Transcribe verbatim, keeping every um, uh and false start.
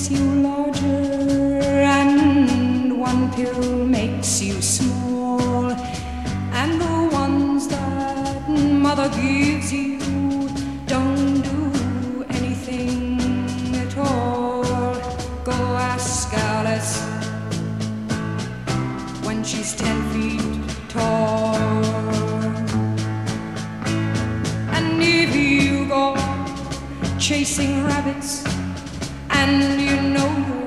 makes you larger, and one pill makes you small, and the ones that mother gives you don't do anything at all. Go ask Alice when she's ten feet tall. And if you go chasing rabbits and you know